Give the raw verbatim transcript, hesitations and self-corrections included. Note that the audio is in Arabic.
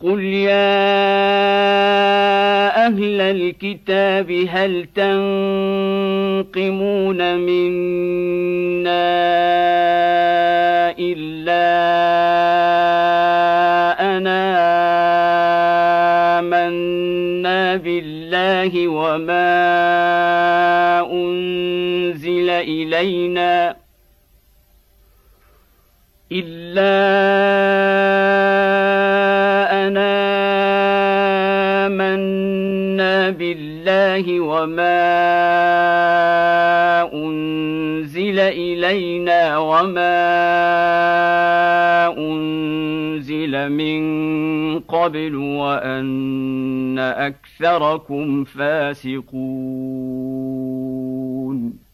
قل يا أهل الكتاب هل تنقمون منا إلا أنا آمنا بالله وما أنزل إلينا إلا أنا آمنا بالله وما أنزل إلينا وما أنزل من قبل وأن أكثركم فاسقون